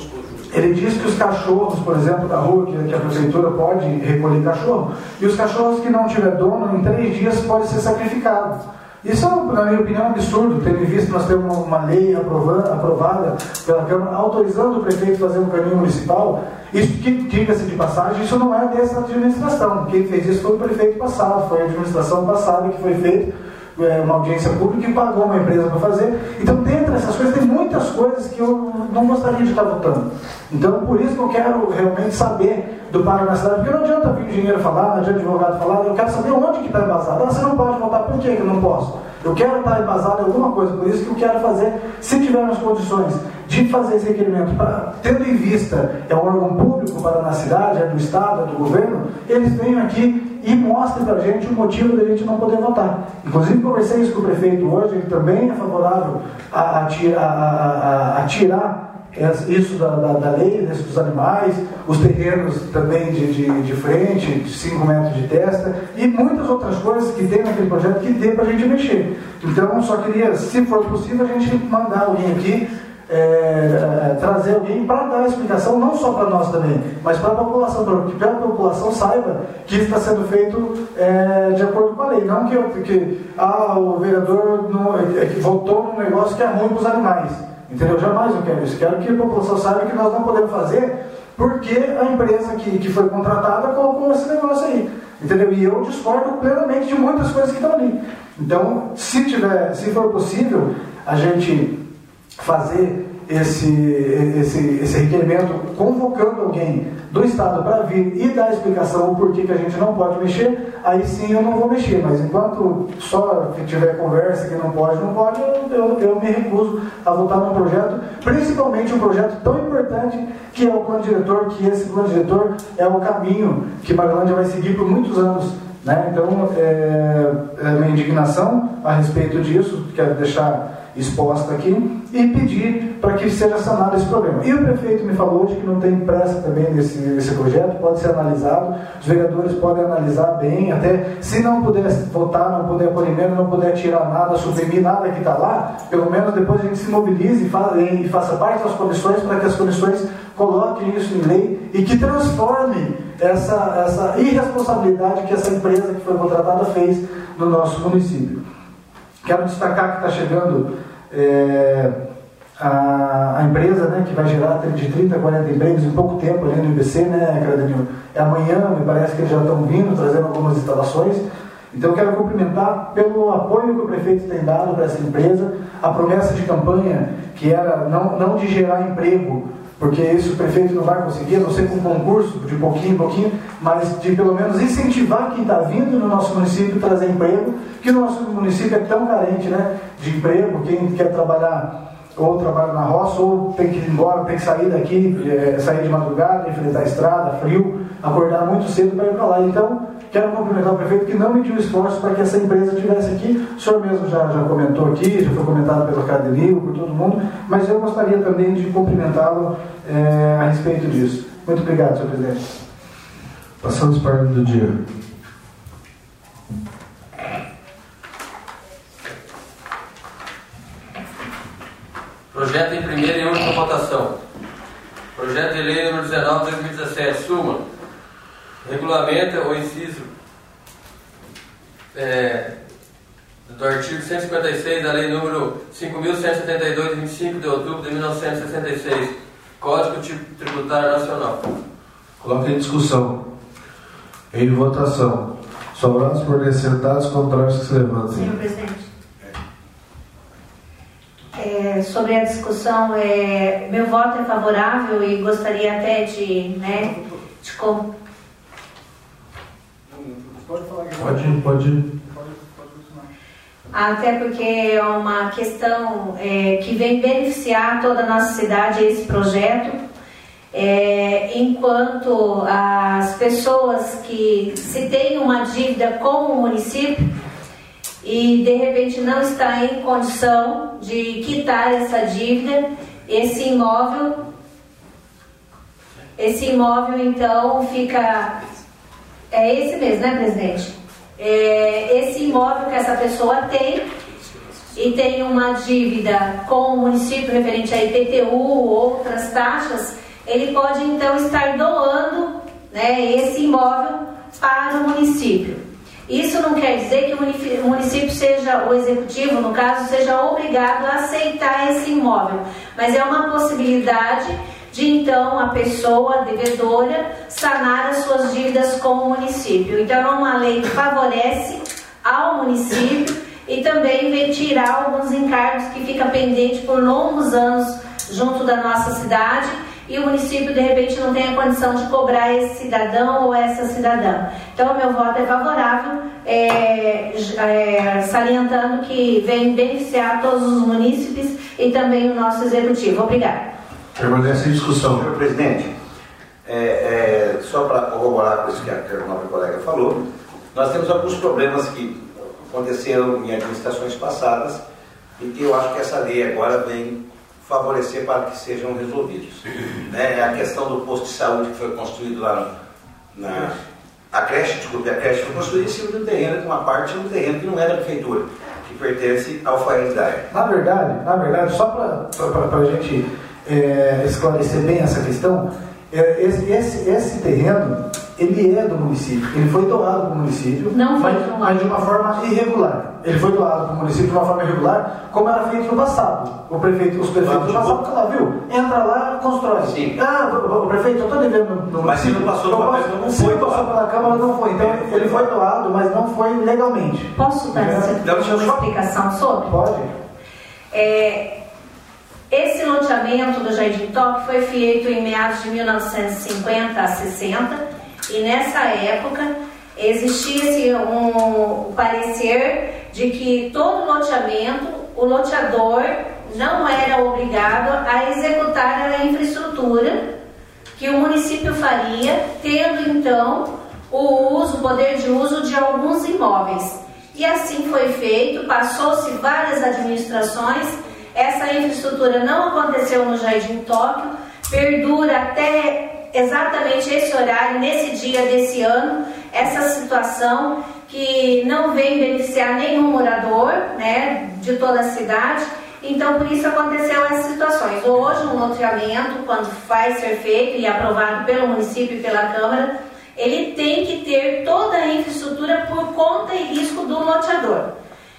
ele diz que os cachorros, por exemplo, da rua, que, que a prefeitura pode recolher cachorro, e os cachorros que não tiver dono, em três dias pode ser sacrificado. Isso, na minha opinião, é um absurdo, tendo em vista que nós temos uma lei aprovada, aprovada pela Câmara, autorizando o prefeito a fazer um caminho municipal. Isso, que diga-se de passagem, isso não é dessa administração. Quem fez isso foi o prefeito passado, foi a administração passada que foi feita, uma audiência pública e pagou uma empresa para fazer. Então, dentro dessas coisas, tem muitas coisas que eu não gostaria de estar votando. Então, por isso que eu quero realmente saber do Paraná Cidade, porque não adianta vir engenheiro falar, não adianta advogado falar, eu quero saber onde que está embasado. Ah, você não pode votar, por que eu não posso? Eu quero estar embasado em alguma coisa, por isso que eu quero fazer, se tivermos condições de fazer esse requerimento, pra, tendo em vista, é um órgão público para na cidade, é do Estado, é do governo, eles venham aqui e mostrem para a gente o motivo da gente não poder votar. Inclusive, conversei isso com o prefeito hoje, ele também é favorável a, a, tira, a, a, a tirar isso da, da, da lei, isso dos animais, os terrenos também de, de, de frente, de cinco metros de testa, e muitas outras coisas que tem naquele projeto que dê para a gente mexer. Então, só queria, se for possível, a gente mandar alguém aqui, É, é, trazer alguém para dar a explicação, não só para nós também, mas para a população, para que a população saiba que isso está sendo feito é, de acordo com a lei, não que, que ah, o vereador não, é, que votou num negócio que é ruim para os animais, entendeu? Jamais eu quero isso, quero que a população saiba que nós não podemos fazer porque a empresa que, que foi contratada colocou esse negócio aí, entendeu? E eu discordo plenamente de muitas coisas que estão ali. Então, se tiver, se for possível, a gente fazer esse, esse, esse requerimento convocando alguém do Estado para vir e dar explicação o porquê que a gente não pode mexer, aí sim eu não vou mexer, mas enquanto só tiver conversa que não pode, não pode, eu, eu, eu me recuso a votar num projeto, principalmente um projeto tão importante que é o plano diretor, que esse plano diretor é o caminho que Marilândia vai seguir por muitos anos, né? Então, é, é minha indignação a respeito disso, quero deixar exposta aqui e pedir para que seja sanado esse problema. E o prefeito me falou de que não tem pressa também nesse, nesse projeto, pode ser analisado, os vereadores podem analisar bem, até se não puder votar, não puder pôr emenda, não puder tirar nada, suprimir nada que está lá, pelo menos depois a gente se mobilize e, fa e faça parte das comissões para que as comissões coloquem isso em lei e que transforme essa, essa irresponsabilidade que essa empresa que foi contratada fez no nosso município. Quero destacar que está chegando é, a, a empresa, né, que vai gerar de trinta a quarenta empregos em pouco tempo ali no I B C, né, Cradenil? É amanhã, me parece que eles já estão vindo, trazendo algumas instalações. Então eu quero cumprimentar pelo apoio que o prefeito tem dado para essa empresa, a promessa de campanha que era não, não de gerar emprego, porque isso o prefeito não vai conseguir, a não ser com concurso, de pouquinho em pouquinho, mas de pelo menos incentivar quem está vindo no nosso município trazer emprego, que o nosso município é tão carente, né, de emprego. Quem quer trabalhar ou trabalha na roça, ou tem que ir embora, tem que sair daqui, é, sair de madrugada, enfrentar a estrada, frio, acordar muito cedo para ir para lá. Então, quero cumprimentar o prefeito que não mediu esforço para que essa empresa estivesse aqui. O senhor mesmo já, já comentou aqui, já foi comentado pelo Cadenil, por todo mundo, mas eu gostaria também de cumprimentá-lo é, a respeito disso. Muito obrigado, senhor presidente. Passamos para a ordem do dia. Projeto em primeira e última votação. Projeto de lei número dezenove de dois mil e dezessete. Súmula. Regulamenta o inciso é, do artigo cento e cinquenta e seis da lei número cinco mil cento e setenta e dois, de vinte e cinco de outubro de mil novecentos e sessenta e seis. Código Tributário Nacional. Coloque em discussão. Em votação. Sobrados por sentados, contrários que se levantem. Senhor presidente. É, sobre a discussão, é, meu voto é favorável e gostaria até de, né, de com... Pode falar aqui. Pode, pode. Até porque é uma questão é, que vem beneficiar toda a nossa cidade, esse projeto, é, enquanto as pessoas que se têm uma dívida com o município e de repente não está em condição de quitar essa dívida, esse imóvel, esse imóvel então fica, é esse mesmo, né, presidente? É esse imóvel que essa pessoa tem e tem uma dívida com o município referente a I P T U ou outras taxas, ele pode então estar doando, né, esse imóvel para o município. Isso não quer dizer que o município seja, o executivo, no caso, seja obrigado a aceitar esse imóvel, mas é uma possibilidade de então a pessoa devedora sanar as suas dívidas com o município. Então é uma lei que favorece ao município e também vem tirar alguns encargos que ficam pendentes por longos anos junto da nossa cidade, e o município de repente não tem a condição de cobrar esse cidadão ou essa cidadã. Então o meu voto é favorável, é, é, salientando que vem beneficiar todos os munícipes e também o nosso executivo. Obrigada. Permanece em discussão. Senhor presidente, é, é, só para corroborar com isso que a, que a nossa colega falou, nós temos alguns problemas que aconteceram em administrações passadas e que eu acho que essa lei agora vem favorecer para que sejam resolvidos. Né? A questão do posto de saúde que foi construído lá no, na a creche, desculpe, a creche foi construída em cima de um terreno, com uma parte de um terreno que não é da prefeitura, que pertence ao Fael da Área. Na verdade, na verdade, só para a gente é, esclarecer bem essa questão, é, esse, esse, esse terreno, ele é do município, ele foi doado para o município, não foi mas, mas de uma forma irregular. Ele foi doado para o município de uma forma irregular, como era feito no passado. O prefeito, os prefeitos do passado falaram, viu? Entra lá, constrói. Sim. Ah, o, o prefeito, eu estou devendo no, no mas se não passou no papel, não se foi não passou pela Câmara, não foi. Então ele foi doado, mas não foi legalmente. Posso dar é. uma explicação sobre? Pode. É, esse loteamento do Jardim Top foi feito em meados de mil novecentos e cinquenta a sessenta, e nessa época existia um, um parecer de que todo loteamento, o loteador não era obrigado a executar a infraestrutura que o município faria, tendo então o uso, o poder de uso de alguns imóveis. E assim foi feito, passou-se várias administrações, essa infraestrutura não aconteceu no Jardim Tóquio, perdura até exatamente esse horário, nesse dia desse ano, essa situação que não vem beneficiar nenhum morador, né, de toda a cidade. Então por isso aconteceu essas situações. Hoje um loteamento, quando vai ser feito e aprovado pelo município e pela Câmara, ele tem que ter toda a infraestrutura por conta e risco do loteador.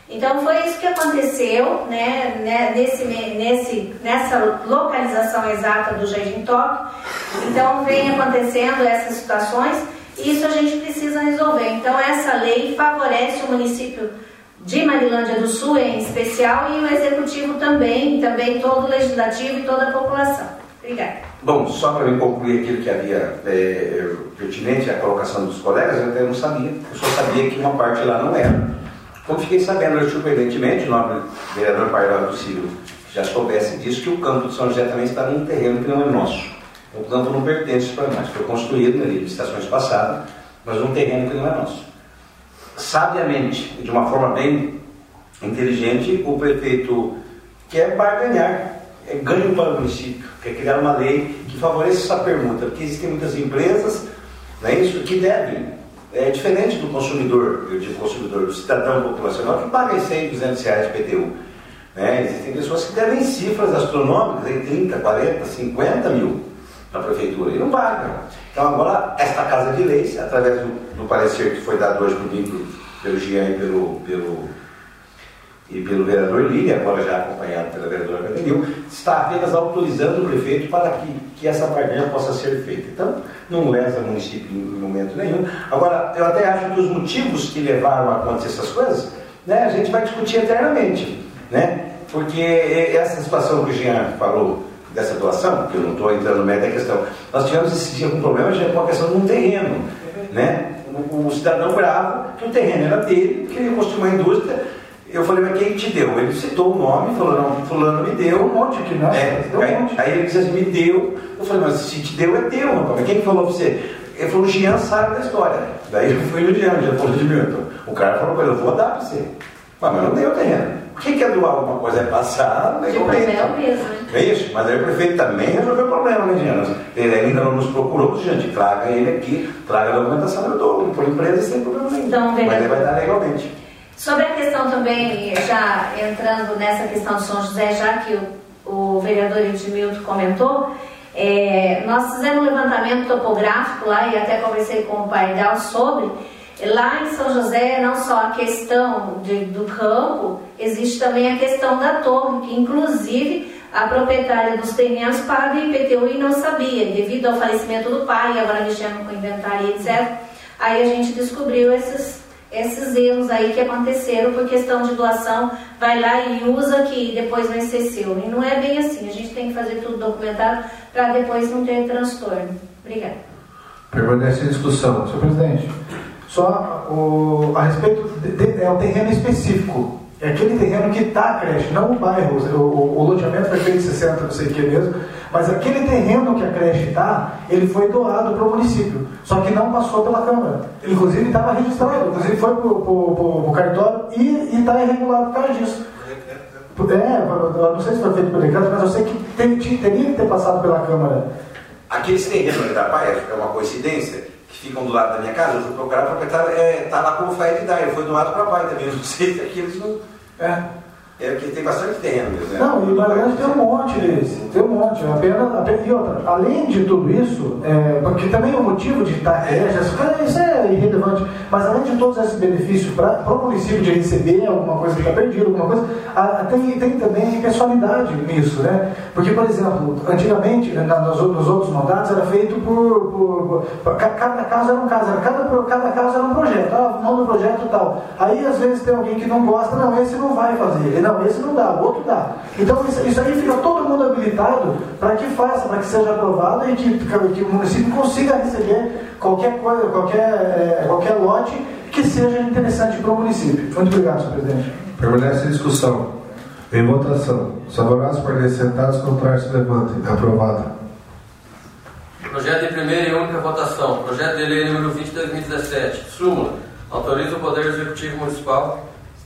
Então foi isso que aconteceu, né, nesse, nesse, nessa localização exata do Jardim Tóquio. Então vem acontecendo essas situações e isso a gente precisa resolver. Então essa lei favorece o município de Marilândia do Sul em especial e o executivo também, também todo o legislativo e toda a população. Obrigada. Bom, só para me concluir aquilo que havia é, pertinente à colocação dos colegas, eu até não sabia, eu só sabia que uma parte lá não era. Como fiquei sabendo, surpreendentemente, o nobre vereador Pardal do Círio já soubesse disso, que o campo de São José também está num terreno que não é nosso. O campo não pertence para nós, foi construído nas licitações passadas, mas um terreno que não é nosso. Sabiamente, de uma forma bem inteligente, o prefeito quer barganhar, é ganho para o município, quer criar uma lei que favoreça essa permuta, porque existem muitas empresas, não é isso, que devem. É diferente do consumidor, eu digo consumidor, do cidadão populacional que paga cem, duzentos reais de I P T U. Né? Existem pessoas que devem cifras astronômicas em trinta, quarenta, cinquenta mil na prefeitura e não pagam. Então agora, esta Casa de Leis, através do, do parecer que foi dado hoje por mim, pelo Jean e pelo, pelo, e pelo vereador Lília, agora já acompanhado pela vereadora Cadenil, está apenas autorizando o prefeito para que, que essa barganha possa ser feita. Então, não lesa o município em momento nenhum. Agora, eu até acho que os motivos que levaram a acontecer essas coisas, né, a gente vai discutir eternamente, né? Porque essa situação que o Jean falou, dessa doação, que eu não estou entrando no mérito da questão, nós tivemos esse dia com um problema já com a questão de um terreno, né? O, o cidadão bravo, que o terreno era dele, queria construir uma indústria. Eu falei, mas quem te deu? Ele citou o nome, falou, não, fulano me deu. Um monte aqui, não? É, deu aí, um monte. Aí ele disse assim, me deu. Eu falei, mas se te deu, é teu, rapaz. Quem falou pra você? Ele falou, o Jean sabe da história. Daí eu fui no Jean, o Jean falou de mim. Então, o cara falou, eu vou dar pra você. Mas não deu o terreno. Quem quer doar alguma coisa é passar, não é papel mesmo, né? É isso, mas aí o prefeito também resolveu o problema, né, Jean? Ele ainda não nos procurou, gente, traga ele aqui, traga a documentação, eu dou, por empresa sem problema nenhum. Então, mas ele vai dar legalmente. Sobre a questão também, já entrando nessa questão de São José, já que o, o vereador Edmilton comentou, é, nós fizemos um levantamento topográfico lá e até conversei com o Pardal sobre. Lá em São José, não só a questão de, do campo, existe também a questão da torre, que inclusive a proprietária dos terrenos paga I P T U e não sabia, devido ao falecimento do pai, agora mexendo com inventário, etcétera. Aí a gente descobriu esses, esses erros aí que aconteceram por questão de doação, vai lá e usa que depois vai ser seu. E não é bem assim, a gente tem que fazer tudo documentado para depois não ter transtorno. Obrigada. Permanece em discussão. Senhor presidente, só o, a respeito de, de, é o terreno específico, é aquele terreno que está a creche, não o bairro, o, o, o loteamento foi feito em sessenta, não sei o que mesmo, mas aquele terreno que a creche está, ele foi doado para o município, só que não passou pela Câmara, ele, inclusive estava registrado, inclusive foi para o cartório e está irregular por causa disso. É, eu não sei se foi feito pelo decreto, mas eu sei que tem, teria que ter passado pela Câmara. Aqueles terrenos ali da Paia, é uma coincidência, que ficam do lado da minha casa, eu fui procurar, o proprietário está é, tá lá com o Faed da, ele foi doado para a Paia também, eu não sei se aqueles não... É. É que tem bastante terreno mesmo, né? Não, e na verdade tem um monte deles, tem um monte, apenas, apenas, e outra, além de tudo isso, é, porque também o motivo de estar creche, isso é irrelevante, mas além de todos esses benefícios para o município de receber alguma coisa que está perdida, alguma coisa, a, tem, tem também pessoalidade nisso, né? Porque, por exemplo, antigamente, na, nos, nos outros mandatos era feito por, por, por cada caso era um caso, era, cada, cada caso era um projeto, ah, manda um projeto e tal. Aí às vezes tem alguém que não gosta, não, esse não vai fazer. Não, esse não dá, o outro dá. Então isso, isso aí fica todo mundo habilitado para que faça, para que seja aprovado e que, que o município consiga receber qualquer coisa, qualquer, é, qualquer lote que seja interessante para o município. Muito obrigado, senhor presidente. Permanece em discussão. Em votação. Os favoráveis permaneçam sentados, contrários se levantem. Aprovado. Projeto em primeira e única votação. Projeto de lei número vinte de dois mil e dezessete. Súmula. Autoriza o Poder Executivo Municipal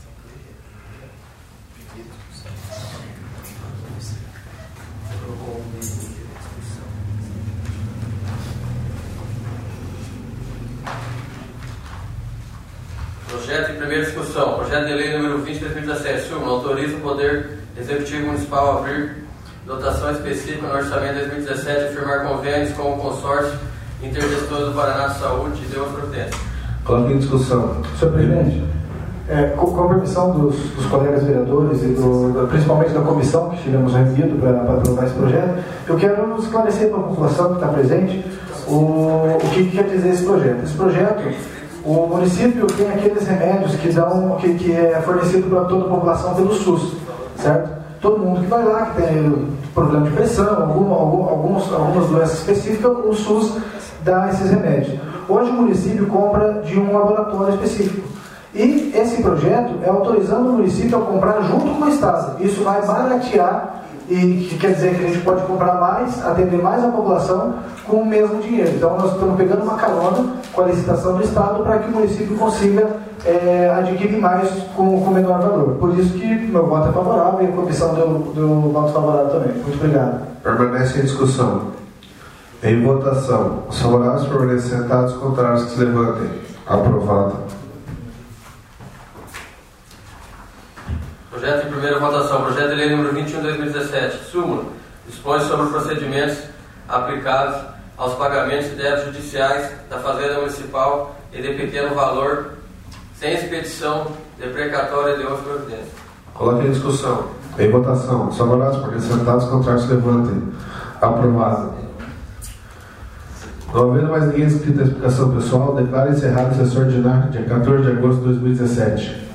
Projeto em primeira discussão. Projeto de lei número vinte de dois mil e dezessete. Súmula. Autoriza o Poder Executivo Municipal a abrir dotação específica no orçamento de dois mil e dezessete e firmar convênios com o consórcio intergestor do Paraná de Saúde e deu as providências. Coloque em discussão. Senhor presidente, É, com, com a permissão dos, dos colegas vereadores e do, do, principalmente da comissão que tivemos reunido para aprovar esse projeto, eu quero esclarecer para a população que está presente o, o que, que quer dizer esse projeto. Esse projeto, o município tem aqueles remédios que, dão, que, que é fornecido para toda a população pelo SUS, certo? Todo mundo que vai lá, que tem problema de pressão, algum, algum, alguns, algumas doenças específicas, o SUS dá esses remédios. Hoje o município compra de um laboratório específico. E esse projeto é autorizando o município a comprar junto com o Estado. Isso vai baratear, e que quer dizer que a gente pode comprar mais, atender mais a população com o mesmo dinheiro. Então nós estamos pegando uma carona com a licitação do Estado para que o município consiga é, adquirir mais com, com menor valor. Por isso que meu voto é favorável e a comissão deu, deu voto favorável também. Muito obrigado. Permanece em discussão. Em votação. Os favoráveis permanecem sentados, os contrários que se levantem. Aprovado. Projeto em primeira votação. Projeto de lei número vinte e um de dois mil e dezessete. Súmula. Dispõe sobre procedimentos aplicáveis aos pagamentos de débitos judiciais da Fazenda Municipal e de pequeno valor, sem expedição de precatória de outra providência. Coloque em discussão. Em votação. Os favoráveis permanecem sentados, os contrários se levantem. Aprovado. Não havendo mais ninguém inscrito à explicação pessoal, declaro encerrado a sessão ordinária dia quatorze de agosto de dois mil e dezessete.